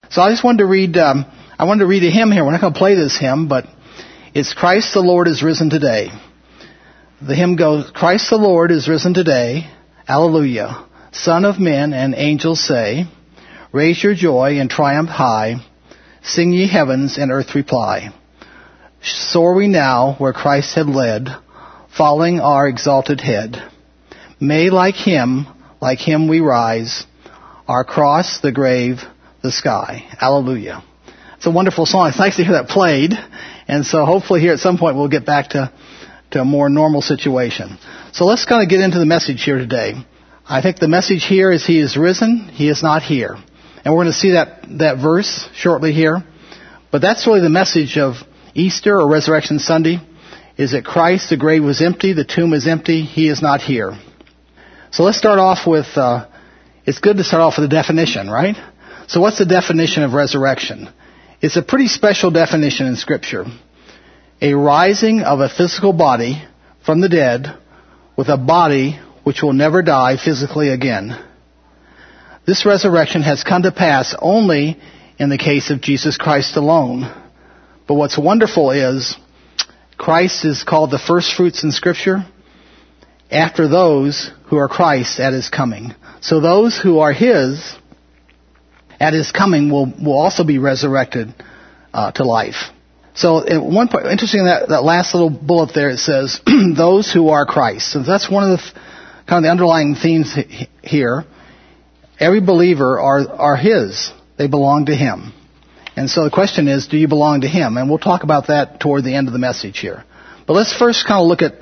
So I just wanted to read, I wanted to read a hymn here. We're not going to play this hymn, but it's Christ the Lord is risen today. The hymn goes, Christ the Lord is risen today. Alleluia. Son of men and angels say, raise your joy and triumph high. Sing ye heavens and earth reply. Soar we now where Christ had led, following our exalted head. May like him we rise, our cross, the grave, the sky. Alleluia. It's a wonderful song. It's nice to hear that played. And so hopefully here at some point we'll get back to a more normal situation. So let's kind of get into the message here today. I think the message here is He is risen, He is not here. And we're going to see that verse shortly here. But that's really the message of Easter or Resurrection Sunday, is that Christ, the grave was empty, the tomb is empty, He is not here. So let's start off with, it's good to start off with a definition, right? So what's the definition of resurrection? It's a pretty special definition in Scripture. A rising of a physical body from the dead with a body which will never die physically again. This resurrection has come to pass only in the case of Jesus Christ alone. But what's wonderful is Christ is called the first fruits in Scripture after those who are Christ at His coming. So those who are His at His coming will also be resurrected to life. So at one point, interesting that last little bullet there, it says, those who are Christ. So that's one of the kind of the underlying themes here. Every believer are His. They belong to Him. And so the question is, do you belong to Him? And we'll talk about that toward the end of the message here. But let's first kind of look at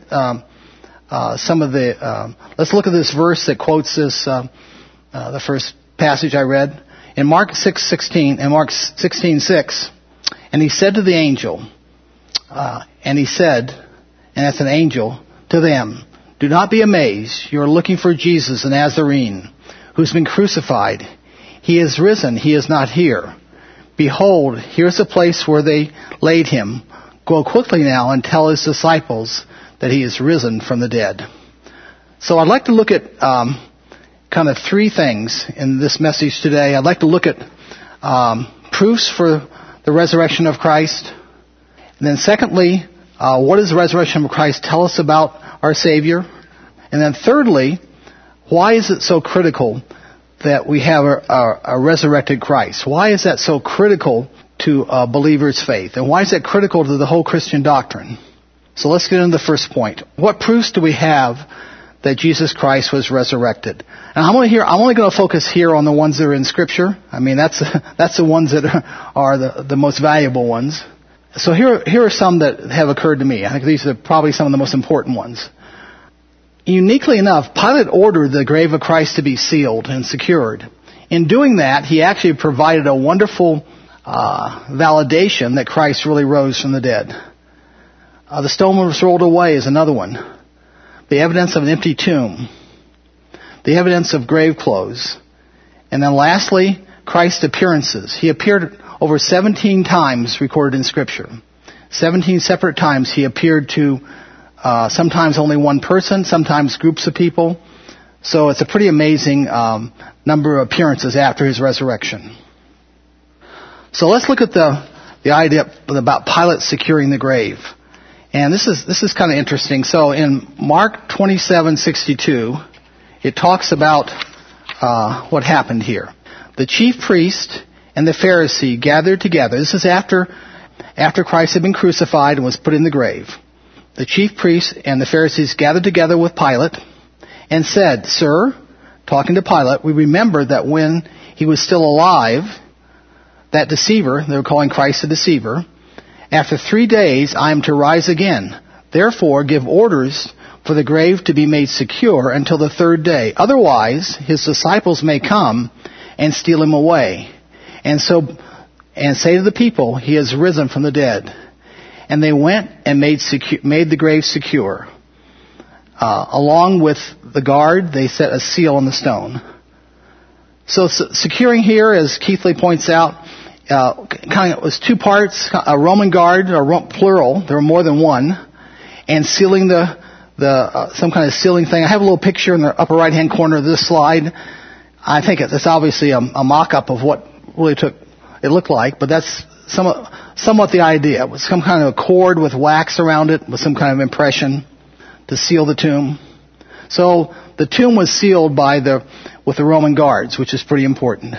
let's look at this verse that quotes this, the first passage I read. In Mark 16:6, and He said to the angel, and that's an angel, to them, do not be amazed. You are looking for Jesus the Nazarene, who's been crucified. He is risen. He is not here. Behold, here's the place where they laid Him. Go quickly now and tell His disciples that He is risen from the dead. So I'd like to look at kind of three things in this message today. I'd like to look at proofs for the resurrection of Christ. And then secondly, what does the resurrection of Christ tell us about our Savior? And then thirdly, why is it so critical that we have a resurrected Christ? Why is that so critical to a believer's faith? And why is that critical to the whole Christian doctrine? So let's get into the first point. What proofs do we have that Jesus Christ was resurrected? And I'm only going to focus here on the ones that are in Scripture. I mean, that's the ones that are the most valuable ones. So here are some that have occurred to me. I think these are probably some of the most important ones. Uniquely enough, Pilate ordered the grave of Christ to be sealed and secured. In doing that, he actually provided a wonderful validation that Christ really rose from the dead. The stone was rolled away is another one. The evidence of an empty tomb. The evidence of grave clothes. And then lastly, Christ's appearances. He appeared over 17 times recorded in Scripture. 17 separate times He appeared to sometimes only one person, sometimes groups of people. So it's a pretty amazing number of appearances after His resurrection. So let's look at the idea about Pilate securing the grave. And this is kind of interesting. So in Mark 27:62, it talks about what happened here. The chief priest and the Pharisee gathered together. This is after Christ had been crucified and was put in the grave. The chief priests and the Pharisees gathered together with Pilate and said, Sir, talking to Pilate, we remember that when He was still alive, that deceiver, they were calling Christ a deceiver, after 3 days I am to rise again. Therefore give orders for the grave to be made secure until the third day. Otherwise His disciples may come and steal Him away. And say to the people, He has risen from the dead. And they went and made the grave secure. Along with the guard, they set a seal on the stone. So securing here, as Keith Lee points out, kind of was two parts: a Roman guard, plural. There were more than one, and sealing some kind of sealing thing. I have a little picture in the upper right-hand corner of this slide. I think it's obviously a mock-up of what really it looked like, but that's somewhat the idea. It was some kind of a cord with wax around it with some kind of impression to seal the tomb. So the tomb was sealed with the Roman guards, which is pretty important.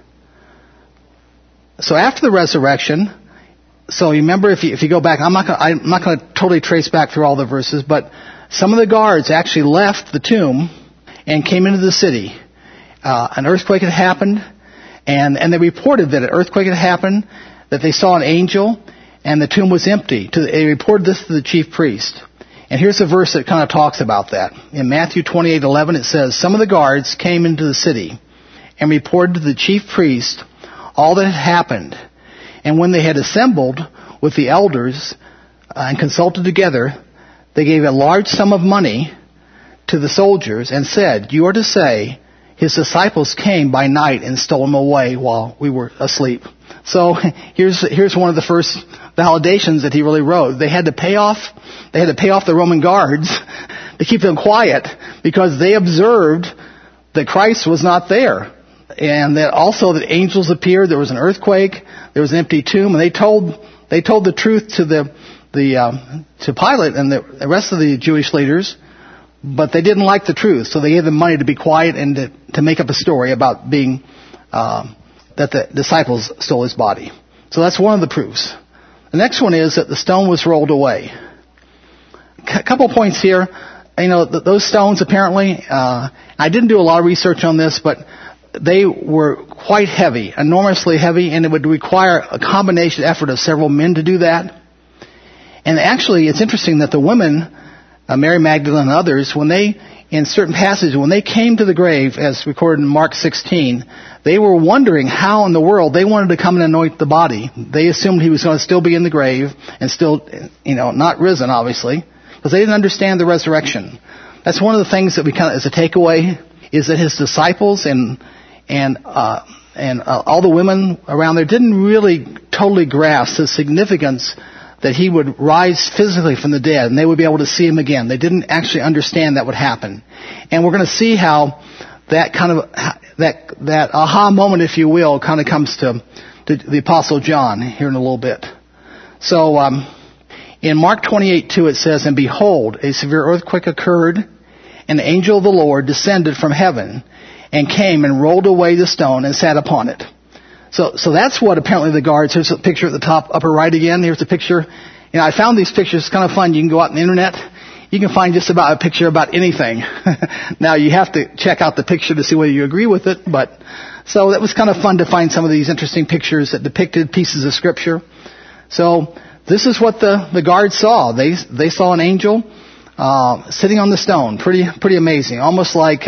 So after the resurrection, so you remember if you go back, I'm not going to totally trace back through all the verses, but some of the guards actually left the tomb and came into the city. An earthquake had happened, and they reported that an earthquake had happened, that they saw an angel, and the tomb was empty. They reported this to the chief priest. And here's a verse that kind of talks about that. In Matthew 28:11 it says, "Some of the guards came into the city and reported to the chief priest all that had happened. And when they had assembled with the elders and consulted together, they gave a large sum of money to the soldiers and said, 'You are to say, his disciples came by night and stole him away while we were asleep.'" So here's one of the first validations that he really wrote. They had to pay off the Roman guards to keep them quiet because they observed that Christ was not there. And that also that angels appeared, there was an earthquake, there was an empty tomb, and they told the truth to Pilate and the rest of the Jewish leaders, but they didn't like the truth, so they gave them money to be quiet and to make up a story about being that the disciples stole his body. So that's one of the proofs. The next one is that the stone was rolled away. A couple points here. Those stones apparently, I didn't do a lot of research on this, but they were quite heavy, enormously heavy, and it would require a combination effort of several men to do that. And actually, it's interesting that the women, Mary Magdalene and others, in certain passages, when they came to the grave, as recorded in Mark 16, they were wondering how in the world they wanted to come and anoint the body. They assumed he was going to still be in the grave and still, not risen, obviously, because they didn't understand the resurrection. That's one of the things that we as a takeaway, is that his disciples and all the women around there didn't really totally grasp the significance that he would rise physically from the dead and they would be able to see him again. They didn't actually understand that would happen. And we're going to see how that kind of, that aha moment, if you will, kind of comes to the Apostle John here in a little bit. So, in Mark 28:2 it says, "And behold, a severe earthquake occurred, and the angel of the Lord descended from heaven and came and rolled away the stone and sat upon it." So that's what apparently the guards, here's a picture at the top upper right again. Here's a picture. I found these pictures. It's kind of fun. You can go out on the internet. You can find just about a picture about anything. Now you have to check out the picture to see whether you agree with it. So that was kind of fun to find some of these interesting pictures that depicted pieces of scripture. So this is what the guards saw. They saw an angel sitting on the stone. Pretty amazing. Almost like,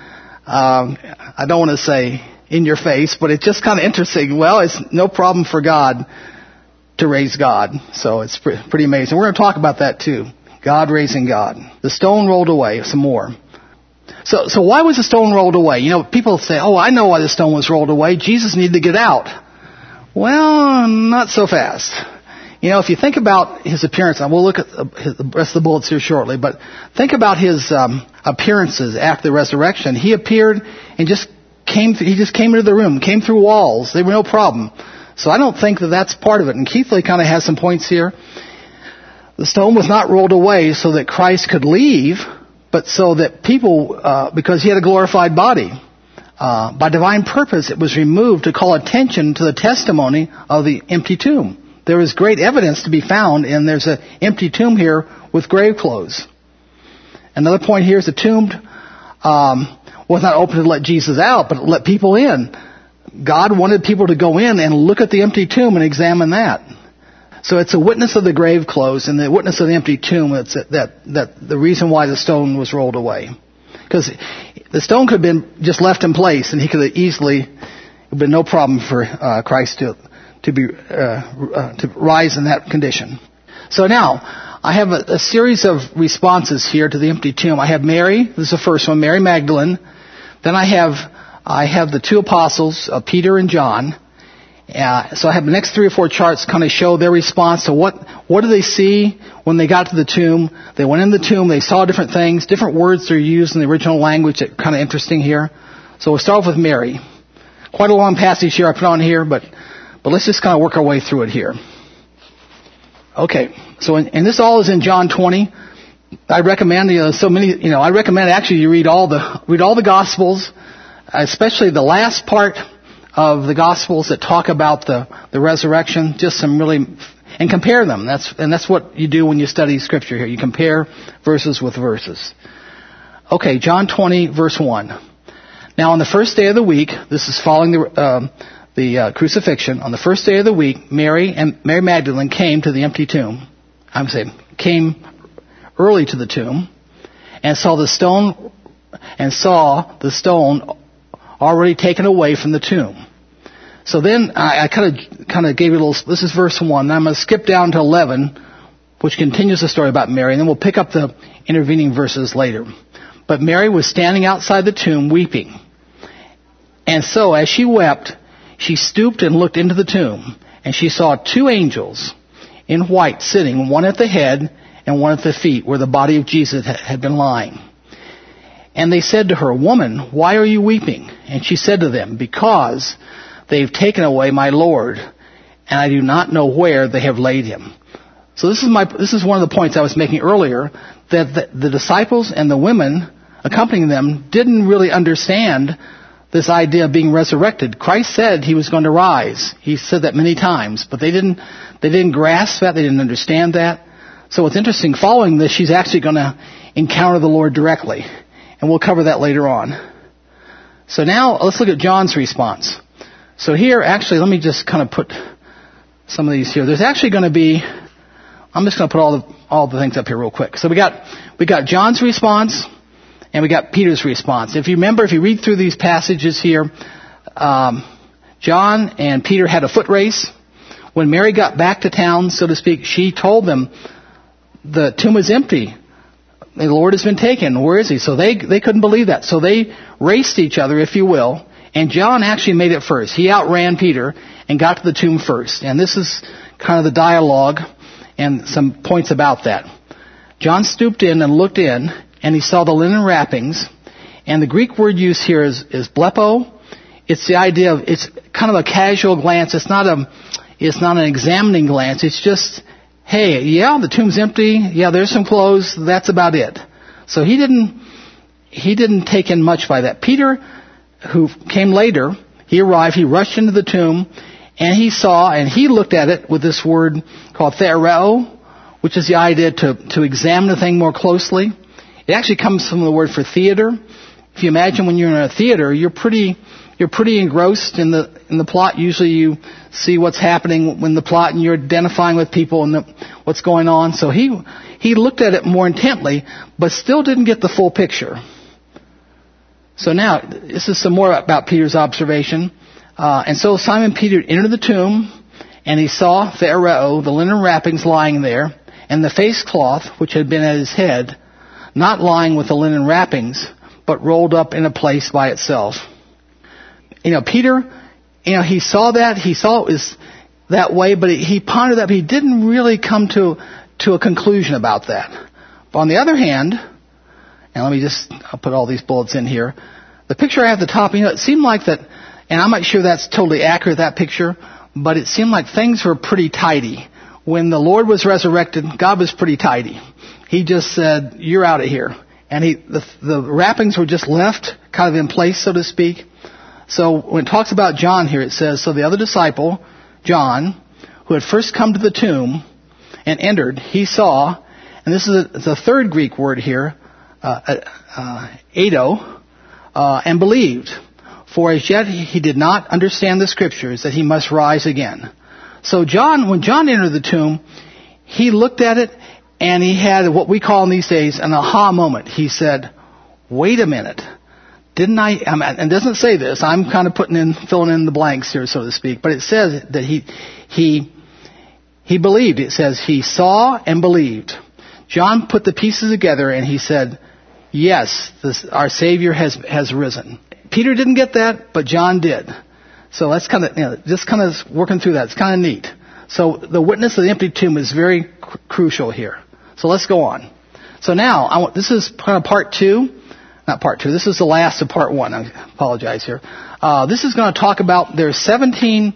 I don't want to say in your face, but it's just kind of interesting. Well, it's no problem for God to raise God. So it's pretty amazing. We're going to talk about that too. God raising God. The stone rolled away. Some more. So why was the stone rolled away? People say, "Oh, I know why the stone was rolled away. Jesus needed to get out." Well, not so fast. If you think about his appearance, and we'll look at the rest of the bullets here shortly, but think about his appearances after the resurrection. He appeared and he just came into the room, came through walls. They were no problem. So I don't think that that's part of it. And Keithley kind of has some points here. The stone was not rolled away so that Christ could leave, but so that people, because he had a glorified body, by divine purpose, it was removed to call attention to the testimony of the empty tomb. There is great evidence to be found, and there's an empty tomb here with grave clothes. Another point here is the tomb was not open to let Jesus out, but let people in. God wanted people to go in and look at the empty tomb and examine that. So it's a witness of the grave clothes and the witness of the empty tomb that the reason why the stone was rolled away. Because the stone could have been just left in place, and he could have easily, it would have been no problem for Christ to rise in that condition. So now, I have a series of responses here to the empty tomb. I have Mary, this is the first one, Mary Magdalene. Then I have the two apostles, Peter and John. So I have the next 3 or 4 charts kind of show their response to what do they see when they got to the tomb. They went in the tomb, they saw different things, different words are used in the original language that are kind of interesting here. So we'll start off with Mary. Quite a long passage here I put on here, but But let's just kind of work our way through it here. Okay, so and this all is in John 20. I recommend, I recommend actually you read all the Gospels, especially the last part of the Gospels that talk about the resurrection. Just some really, and compare them. That's what you do when you study Scripture here. You compare verses with verses. Okay, John 20, verse 1. Now on the first day of the week, this is following the crucifixion. On the first day of the week, Mary Magdalene came to the empty tomb. Came early to the tomb and saw the stone already taken away from the tomb. So then I kind of gave you a little. This is verse 1. And I'm going to skip down to 11, which continues the story about Mary, and then we'll pick up the intervening verses later. But Mary was standing outside the tomb weeping. And so as she wept, she stooped and looked into the tomb, and she saw 2 angels in white sitting, one at the head and one at the feet, where the body of Jesus had been lying. And they said to her, "Woman, why are you weeping?" And she said to them, "Because they've taken away my Lord, and I do not know where they have laid him." So this is one of the points I was making earlier, that the disciples and the women accompanying them didn't really understand this idea of being resurrected. Christ said he was going to rise. He said that many times, but they didn't grasp that. They didn't understand that. So what's interesting, following this, she's actually going to encounter the Lord directly. And we'll cover that later on. So now let's look at John's response. So here, actually, let me just kind of put some of these here. There's actually going to be, I'm just going to put all the things up here real quick. So we got John's response, and we got Peter's response. If you remember, if you read through these passages here, John and Peter had a foot race. When Mary got back to town, so to speak, she told them, the tomb is empty. The Lord has been taken. Where is he? So they couldn't believe that. So they raced each other, if you will. And John actually made it first. He outran Peter and got to the tomb first. And this is kind of the dialogue and some points about that. John stooped in and looked in, and he saw the linen wrappings. And the Greek word used here is blepo. It's the idea of, it's kind of a casual glance. It's not an examining glance. It's just, hey, yeah, the tomb's empty. Yeah, there's some clothes. That's about it. So he didn't take in much by that. Peter, who came later, he arrived, he rushed into the tomb, and he saw, and he looked at it with this word called theoreo, which is the idea to examine a thing more closely. It actually comes from the word for theater. If you imagine when you're in a theater, you're pretty engrossed in the plot. Usually you see what's happening when the plot, and you're identifying with people and what's going on. So he looked at it more intently, but still didn't get the full picture. So now, this is some more about Peter's observation. And so Simon Peter entered the tomb, and he saw theoreo, the linen wrappings, lying there, and the face cloth, which had been at his head, not lying with the linen wrappings, but rolled up in a place by itself. Peter, he saw that. He saw it was that way, but he pondered that, but he didn't really come to a conclusion about that. But on the other hand, and I'll put all these bullets in here. The picture I have at the top, it seemed like that, and I'm not sure that's totally accurate, that picture, but it seemed like things were pretty tidy. When the Lord was resurrected, God was pretty tidy. He just said, "You're out of here." And the wrappings were just left kind of in place, so to speak. So when it talks about John here, it says, so the other disciple, John, who had first come to the tomb and entered, he saw, and this is the third Greek word here, eido, and believed. For as yet he did not understand the Scriptures that he must rise again. So when John entered the tomb, he looked at it, and he had what we call in these days an aha moment. He said, "Wait a minute. Didn't I?" And it doesn't say this. I'm kind of filling in the blanks here, so to speak. But it says that he believed. It says he saw and believed. John put the pieces together, and he said, "Yes, our Savior has risen." Peter didn't get that, but John did. So that's kind of just kind of working through that. It's kind of neat. So the witness of the empty tomb is very crucial here. So let's go on. So now this is kind of part two. Not part two. This is the last of part one. I apologize here. This is going to talk about there's 17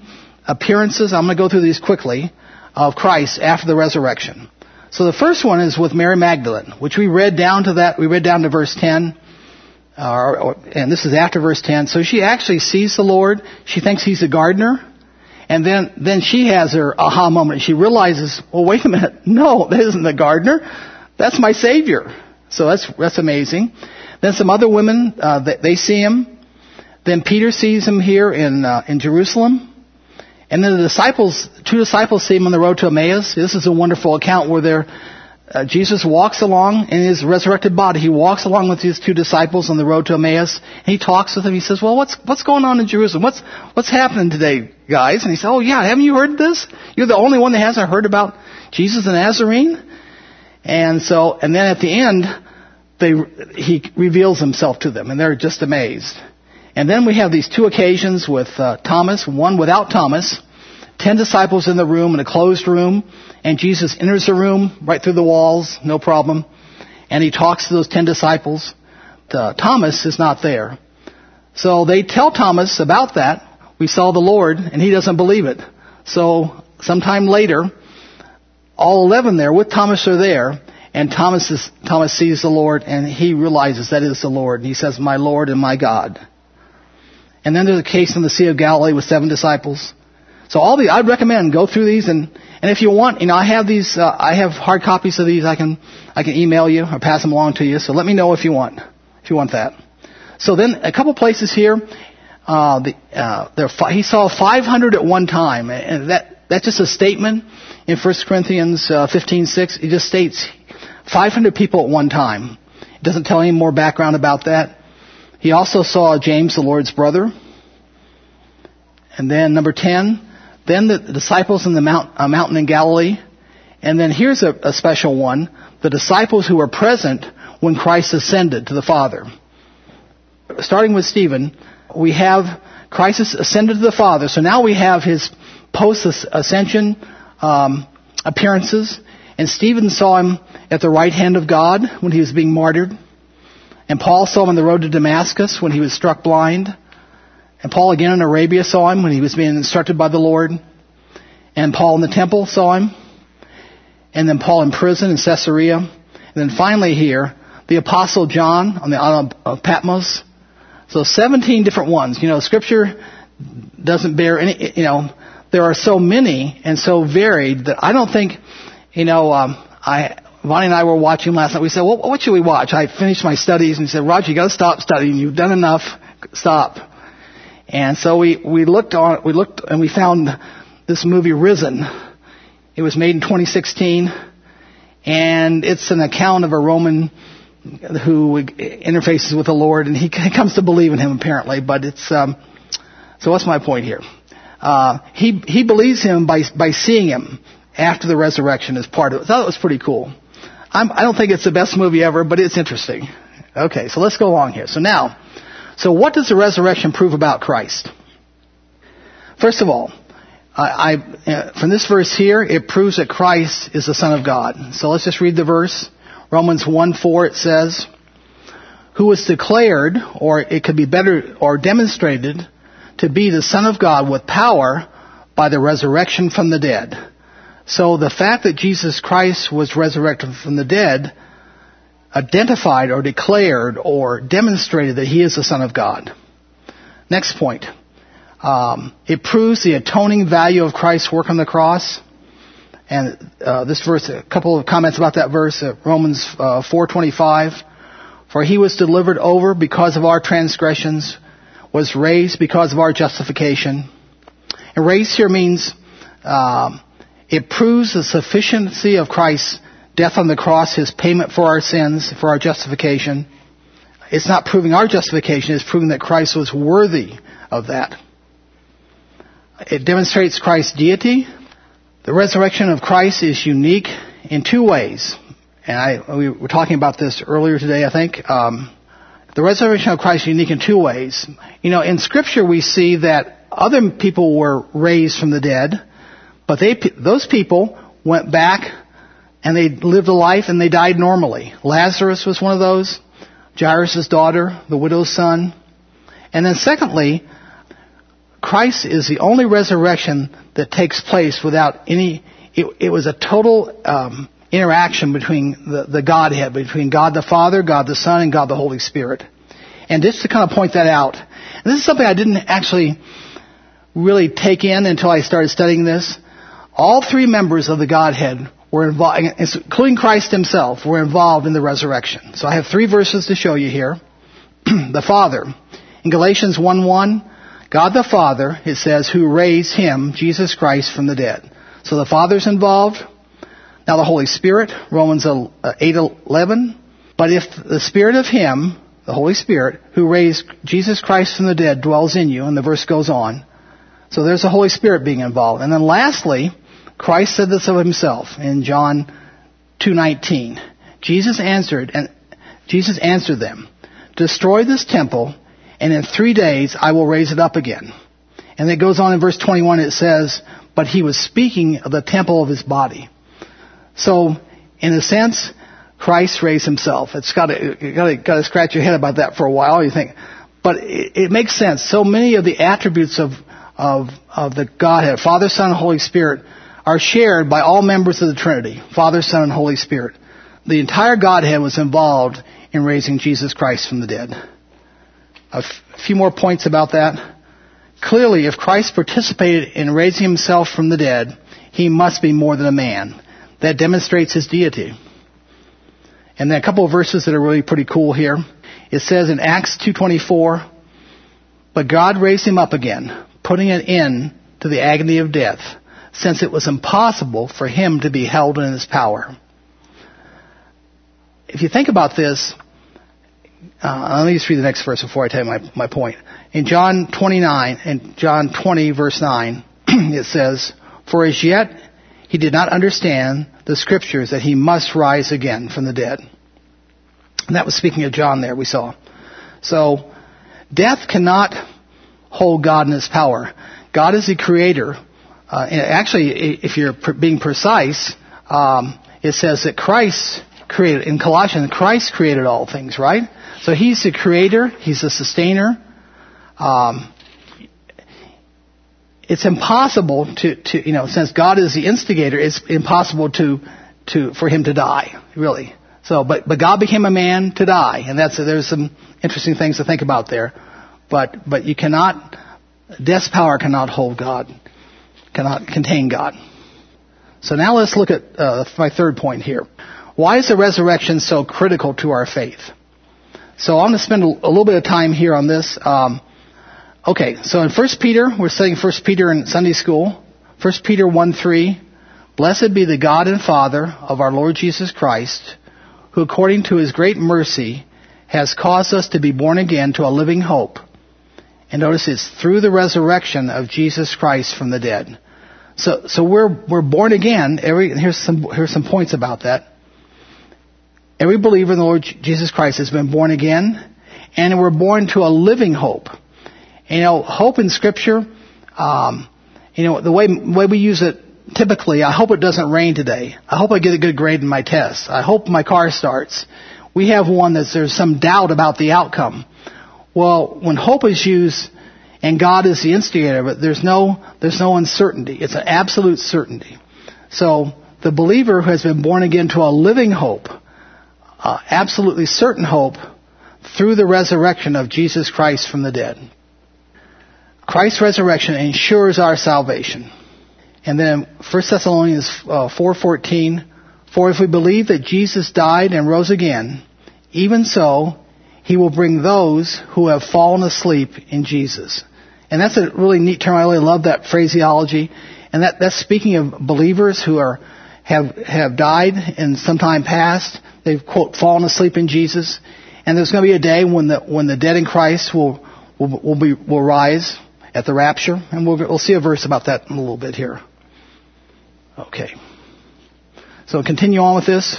appearances. I'm going to go through these quickly of Christ after the resurrection. So the first one is with Mary Magdalene, which we read down to that. We read down to verse 10. And this is after verse 10. So she actually sees the Lord. She thinks he's a gardener. And then she has her aha moment. She realizes, well, wait a minute. No, that isn't the gardener. That's my Savior. So that's amazing. Then some other women, they see him. Then Peter sees him here in Jerusalem. And then two disciples see him on the road to Emmaus. This is a wonderful account where Jesus walks along in his resurrected body. He walks along with his two disciples on the road to Emmaus. And he talks with them. He says, well, what's going on in Jerusalem? What's happening today, guys? And he said, oh yeah, haven't you heard this? You're the only one that hasn't heard about Jesus the Nazarene? And then at the end, he reveals himself to them, and they're just amazed. And then we have these two occasions with Thomas, one without Thomas, 10 disciples in the room, in a closed room, and Jesus enters the room right through the walls, no problem, and he talks to those 10 disciples. Thomas is not there. So they tell Thomas about that. We saw the Lord, and he doesn't believe it. So sometime later, all 11 there with Thomas are there, and Thomas sees the Lord, and he realizes that is the Lord. And he says, my Lord and my God. And then there's a case in the Sea of Galilee with 7 disciples. So I'd recommend go through these, and if you want, I have these, I have hard copies of these. I can email you or pass them along to you. So let me know if you want that. So then a couple places here, he saw 500 at one time, and that's just a statement in 1 Corinthians 15:6. It just states 500 people at one time. It doesn't tell any more background about that. He also saw James, the Lord's brother. And then number 10, then the disciples in the mountain in Galilee. And then here's a special one, the disciples who were present when Christ ascended to the Father. Starting with Stephen, we have Christ ascended to the Father. So now we have his post-ascension appearances. And Stephen saw him at the right hand of God when he was being martyred. And Paul saw him on the road to Damascus when he was struck blind. And Paul again in Arabia saw him when he was being instructed by the Lord. And Paul in the temple saw him. And then Paul in prison in Caesarea. And then finally here, the Apostle John on the island of Patmos. So 17 different ones. Scripture doesn't bear any, there are so many and so varied that I don't think, Vonnie and I were watching last night. We said, well, what should we watch? I finished my studies and he said, Roger, you got to stop studying. You've done enough. Stop. And so we looked and we found this movie Risen. It was made in 2016, and it's an account of a Roman who interfaces with the Lord, and he comes to believe in him apparently. But it's so what's my point here? He believes him by seeing him after the resurrection as part of it. I thought it was pretty cool. I don't think it's the best movie ever, but it's interesting. Okay, so let's go along here. So what does the resurrection prove about Christ? First of all, from this verse here, it proves that Christ is the Son of God. So let's just read the verse. Romans 1:4, it says, who was declared, or it could be better, or demonstrated to be the Son of God with power by the resurrection from the dead. So the fact that Jesus Christ was resurrected from the dead identified or declared or demonstrated that he is the Son of God. Next point. It proves the atoning value of Christ's work on the cross. And this verse, a couple of comments about that verse, Romans 4:25. For he was delivered over because of our transgressions, was raised because of our justification. And raised here means it proves the sufficiency of Christ's death on the cross, his payment for our sins, for our justification. It's not proving our justification, it's proving that Christ was worthy of that. It demonstrates Christ's deity. The resurrection of Christ is unique in two ways. And we were talking about this earlier today, I think. The resurrection of Christ is unique in two ways. In Scripture we see that other people were raised from the dead, but those people went back and they lived a life and they died normally. Lazarus was one of those. Jairus' daughter, the widow's son. And then secondly, Christ is the only resurrection that takes place without any, it was a total interaction between the Godhead, between God the Father, God the Son, and God the Holy Spirit. And just to kind of point that out, and this is something I didn't actually really take in until I started studying this. All three members of the Godhead were involved, including Christ himself, were involved in the resurrection. So I have 3 verses to show you here. The Father. In Galatians 1:1, God the Father, it says, who raised him, Jesus Christ, from the dead. So the Father's involved. Now the Holy Spirit, Romans 8:11. But if the Spirit of him, the Holy Spirit, who raised Jesus Christ from the dead dwells in you, and the verse goes on. So there's the Holy Spirit being involved. And then lastly, Christ said this of himself in John 2:19. Jesus answered them, destroy this temple, and in 3 days I will raise it up again. And it goes on in verse 21, it says, but he was speaking of the temple of his body. So, in a sense, Christ raised himself. It's got to scratch your head about that for a while. You think, but it makes sense. So many of the attributes of the Godhead, Father, Son, and Holy Spirit, are shared by all members of the Trinity, Father, Son, and Holy Spirit. The entire Godhead was involved in raising Jesus Christ from the dead. A few more points about that. Clearly, if Christ participated in raising himself from the dead, he must be more than a man. That demonstrates his deity. And then a couple of verses that are really pretty cool here. It says in Acts 2:24, but God raised him up again, putting an end to the agony of death, since it was impossible for him to be held in his power. If you think about this, let me just read the next verse before I tell you my point. In John 20 verse 9, it says, for as yet he did not understand the scriptures that he must rise again from the dead. And that was speaking of John there, we saw. So, death cannot hold God in his power. God is the creator. And actually, if you're being precise, it says that Christ created, in Colossians, Christ created all things, right? So he's the creator, he's the sustainer. It's impossible to since God is the instigator, it's impossible for him to die, really. So, but God became a man to die, and there's some interesting things to think about there. But death's power cannot hold God, cannot contain God. So now let's look at my third point here. Why is the resurrection so critical to our faith? So I'm going to spend a little bit of time here on this. Okay, so in 1 Peter, we're studying 1 Peter in Sunday school. 1 Peter 1:3, blessed be the God and Father of our Lord Jesus Christ, who according to his great mercy has caused us to be born again to a living hope. And notice it's through the resurrection of Jesus Christ from the dead. So we're born again. Here's some points about that. Every believer in the Lord Jesus Christ has been born again, and we're born to a living hope. Hope in Scripture, the way we use it typically, I hope it doesn't rain today. I hope I get a good grade in my test. I hope my car starts. We have one that there's some doubt about the outcome. Well, when hope is used and God is the instigator of it, there's no uncertainty. It's an absolute certainty. So the believer who has been born again to a living hope, absolutely certain hope, through the resurrection of Jesus Christ from the dead. Christ's resurrection ensures our salvation. And then 1 Thessalonians 4:14, for if we believe that Jesus died and rose again, even so, he will bring those who have fallen asleep in Jesus. And that's a really neat term. I really love that phraseology. And that's speaking of believers who have died in some time past. They've, quote, fallen asleep in Jesus. And there's going to be a day when the dead in Christ will rise at the rapture. And we'll see a verse about that in a little bit here. Okay. So continue on with this.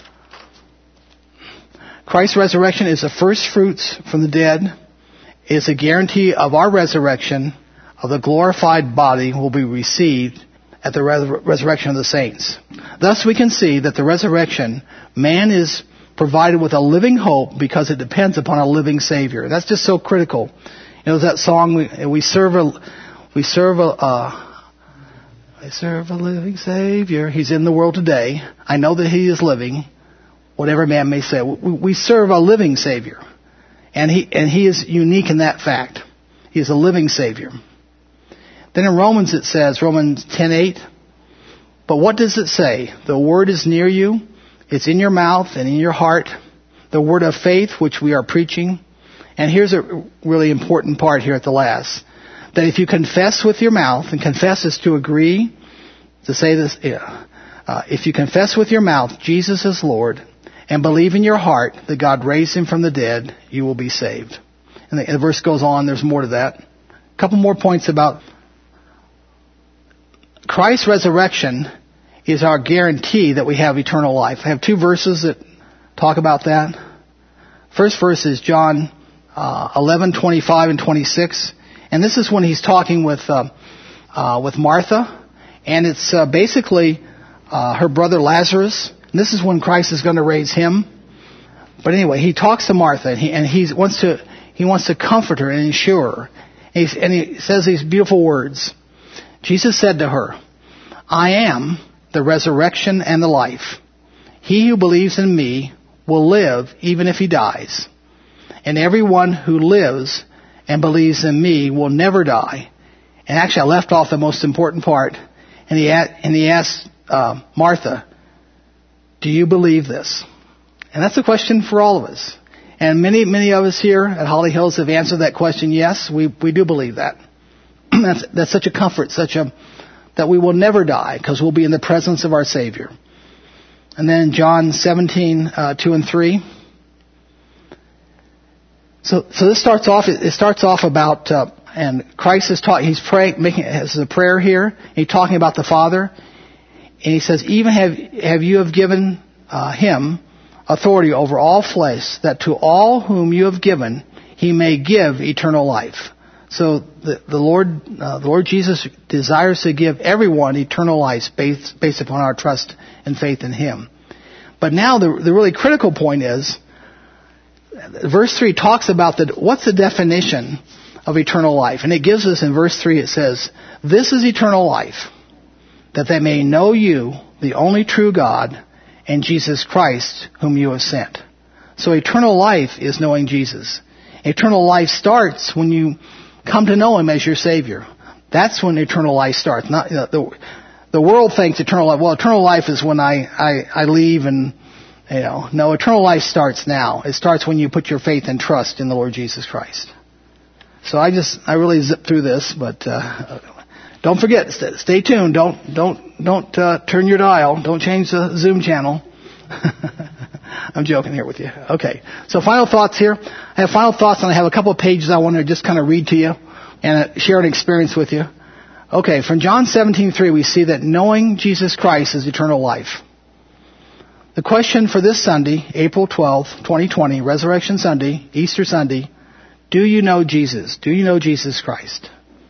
Christ's resurrection is the first fruits from the dead. It is a guarantee of our resurrection, of the glorified body will be received at the resurrection of the saints. Thus we can see that the resurrection, man is provided with a living hope because it depends upon a living Savior. That's just so critical. That song, we serve We serve I serve a living Savior. He's in the world today. I know that He is living, whatever man may say. We serve a living Savior. And He is unique in that fact. He is a living Savior. Then in Romans it says, Romans 10:8, but what does it say? The word is near you. It's in your mouth and in your heart. The word of faith which we are preaching. And here's a really important part here at the last. That if you confess with your mouth, and confess is to agree, to say this, if you confess with your mouth Jesus is Lord, and believe in your heart that God raised Him from the dead, you will be saved. And the verse goes on, there's more to that. A couple more points about Christ's resurrection is our guarantee that we have eternal life. I have two verses that talk about that. First verse is John 11:25 and 26. And this is when He's talking with Martha. And it's basically her brother Lazarus. And this is when Christ is going to raise him. But anyway, He talks to Martha and he wants to comfort her and assure her. And he says these beautiful words. Jesus said to her, I am the resurrection and the life. He who believes in me will live even if he dies. And everyone who lives and believes in me will never die. And actually I left off the most important part. And he asked Martha, do you believe this? And that's a question for all of us. And many of us here at Holly Hills have answered that question. Yes, we do believe that. That's such a comfort, that we will never die because we'll be in the presence of our Savior. And then John 17:2 and 3. So this starts off. It starts off about and Christ is talking. He's praying, making as a prayer here. He's talking about the Father, and He says, "Even have you given Him authority over all flesh, that to all whom you have given, He may give eternal life." So the Lord Jesus desires to give everyone eternal life based upon our trust and faith in Him. But now the really critical point is, verse 3 talks about what's the definition of eternal life. And it gives us in verse 3, it says, this is eternal life, that they may know you, the only true God, and Jesus Christ, whom you have sent. So eternal life is knowing Jesus. Eternal life starts when you come to know Him as your Savior. That's when eternal life starts. Not the world thinks eternal life. Well, eternal life is when I leave and no. Eternal life starts now. It starts when you put your faith and trust in the Lord Jesus Christ. So I really zipped through this, but don't forget. Stay tuned. Don't turn your dial. Don't change the Zoom channel. I'm joking here with you. Okay. So final thoughts here. I have final thoughts, and I have a couple of pages I want to just kind of read to you and share an experience with you. Okay. From John 17:3, we see that knowing Jesus Christ is eternal life. The question for this Sunday, April 12th, 2020, Resurrection Sunday, Easter Sunday, do you know Jesus? Do you know Jesus Christ?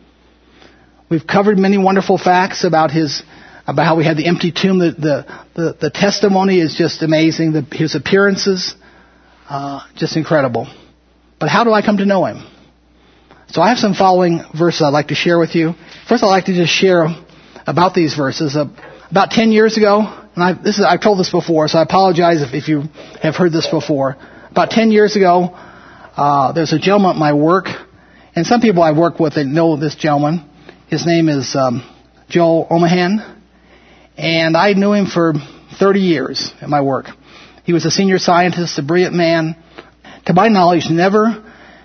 We've covered many wonderful facts about how we had the empty tomb. The testimony is just amazing. His appearances, just incredible. But how do I come to know Him? So I have some following verses I'd like to share with you. First, I'd like to just share about these verses. About 10 years ago, and I've told this before, so I apologize if you have heard this before. About 10 years ago, there's a gentleman at my work, and some people I work with, they know this gentleman. His name is Joel Omahan. And I knew him for 30 years at my work. He was a senior scientist, a brilliant man. To my knowledge, never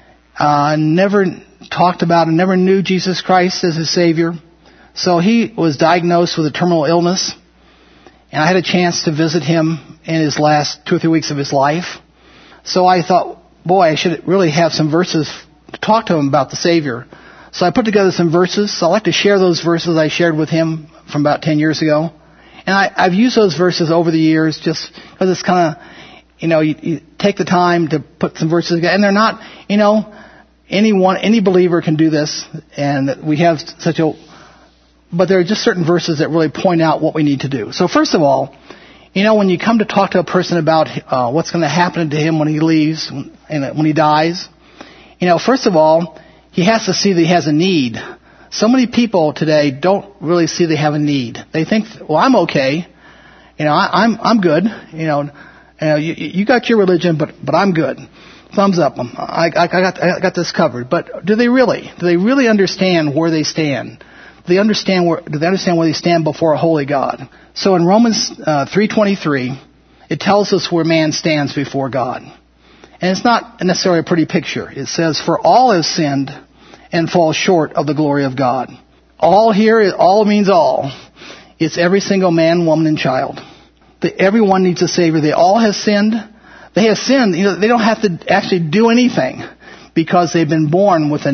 talked about and never knew Jesus Christ as his Savior. So he was diagnosed with a terminal illness. And I had a chance to visit him in his last 2 or 3 weeks of his life. So I thought, boy, I should really have some verses to talk to him about the Savior. So I put together some verses. So I'd like to share those verses I shared with him from about 10 years ago. And I've used those verses over the years just because it's kind of, you take the time to put some verses together. And they're not, any believer can do this. And we have but there are just certain verses that really point out what we need to do. So first of all, when you come to talk to a person about what's going to happen to him when he leaves and when he dies, first of all, he has to see that he has a need. so many people today don't really see they have a need. They think, well, I'm okay. I'm good. You got your religion, but I'm good. Thumbs up. I got this covered. But do they really? Do they really understand where they stand? Do they understand where they stand before a holy God? So in Romans 3:23, it tells us where man stands before God. And it's not necessarily a pretty picture. It says, for all have sinned and fall short of the glory of God. All here, all means all. It's every single man, woman, and child. Everyone needs a Savior. They all have sinned. They have sinned. They don't have to actually do anything because they've been born with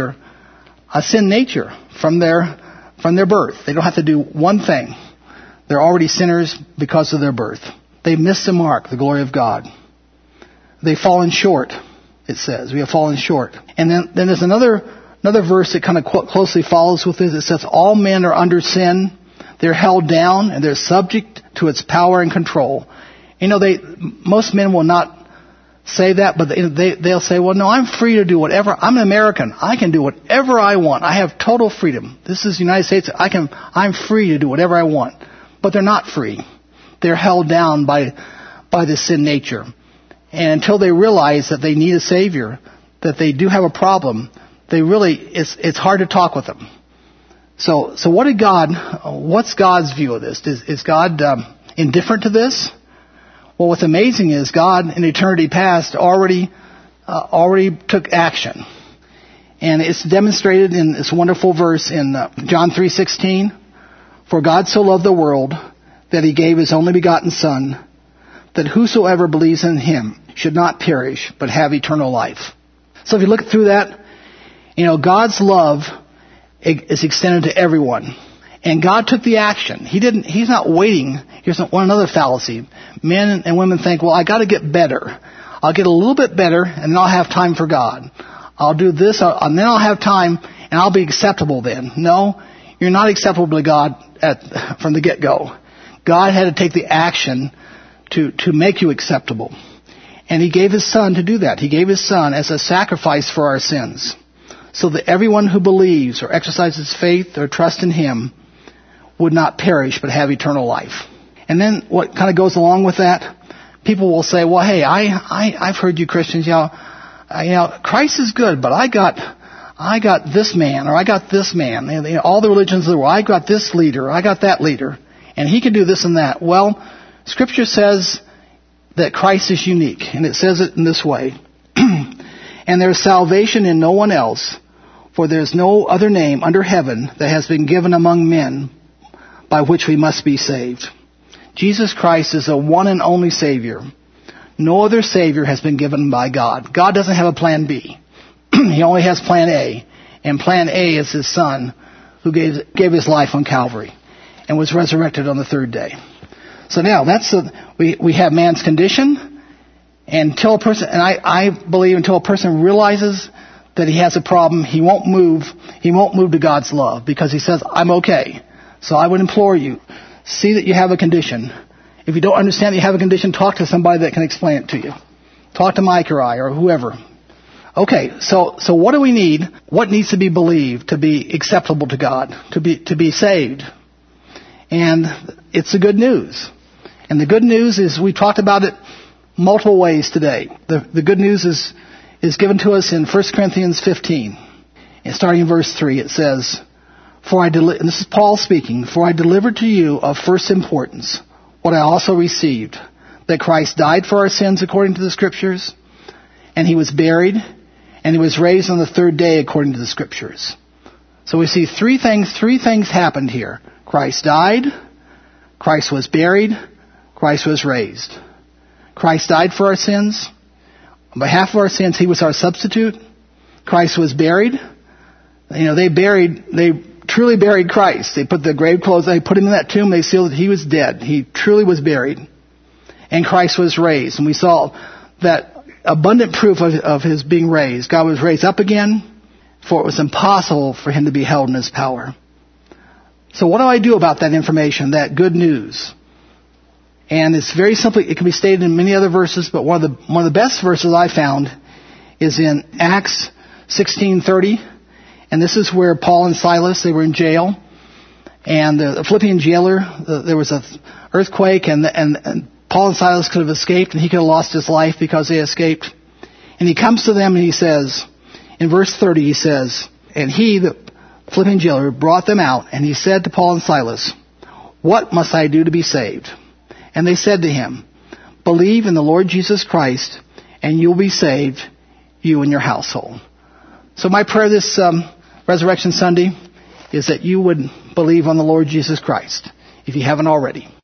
a sin nature from their birth. They don't have to do one thing. They're already sinners because of their birth. They missed the mark, the glory of God. They've fallen short, it says. We have fallen short. And then there's another verse that kind of closely follows with this. It says, all men are under sin. They're held down and they're subject to its power and control. Most men will not say that, but they'll say, well, no, I'm free to do whatever. I'm an American. I can do whatever I want. I have total freedom. This is the United States. I'm free to do whatever I want. But they're not free. They're held down by the sin nature. And until they realize that they need a Savior, that they do have a problem, it's hard to talk with them. So what's God's view of this? Is God indifferent to this? Well, what's amazing is God in eternity past already took action. And it's demonstrated in this wonderful verse in John 3:16. For God so loved the world that he gave his only begotten Son, that whosoever believes in him should not perish, but have eternal life. So if you look through that, God's love is extended to everyone. And God took the action. He's not waiting. Here's another fallacy. Men and women think, well, I got to get better. I'll get a little bit better and then I'll have time for God. I'll do this and then I'll have time and I'll be acceptable then. No, you're not acceptable to God from the get-go. God had to take the action to make you acceptable. And he gave his Son to do that. He gave his Son as a sacrifice for our sins, so that everyone who believes or exercises faith or trust in him would not perish but have eternal life. And then what kind of goes along with that, people will say, well, hey, I've heard you Christians, Christ is good, but I got this man, or I got this man, all the religions of the world, I got this leader, I got that leader, and he can do this and that. Well, Scripture says that Christ is unique, and it says it in this way. And there is salvation in no one else, for there is no other name under heaven that has been given among men by which we must be saved. Jesus Christ is the one and only Savior. No other Savior has been given by God. God doesn't have a plan B. He only has plan A. And plan A is his Son, who gave his life on Calvary and was resurrected on the third day. So now we have man's condition, and I believe until a person realizes that he has a problem, he won't move to God's love, because he says, I'm okay. So I would implore you, see that you have a condition. If you don't understand that you have a condition, talk to somebody that can explain it to you. Talk to Mike or I or whoever. Okay, so what do we need? What needs to be believed to be acceptable to God, to be saved? And it's the good news. And the good news is, we talked about it multiple ways today. The good news is given to us in 1 Corinthians 15. And starting in verse 3, it says, and this is Paul speaking, for I delivered to you of first importance what I also received, that Christ died for our sins according to the Scriptures, and he was buried, and he was raised on the third day according to the Scriptures. So we see three things happened here. Christ died, Christ was buried, Christ was raised. Christ died for our sins. On behalf of our sins, he was our substitute. Christ was buried. They truly buried Christ. They put the grave clothes, they put him in that tomb, they sealed that he was dead. He truly was buried. And Christ was raised. And we saw that abundant proof of his being raised. God was raised up again, for it was impossible for him to be held in his power. So what do I do about that information, that good news? And it's very simply, it can be stated in many other verses, but one of the best verses I found is in Acts 16:30. And this is where Paul and Silas, they were in jail. And the Philippian jailer, there was an earthquake, and Paul and Silas could have escaped, and he could have lost his life because they escaped. And he comes to them and he says, in verse 30, he says, and he, the Philippian jailer, brought them out, and he said to Paul and Silas, "What must I do to be saved?" And they said to him, "Believe in the Lord Jesus Christ, and you'll be saved, you and your household." So my prayer this Resurrection Sunday is that you would believe on the Lord Jesus Christ, if you haven't already.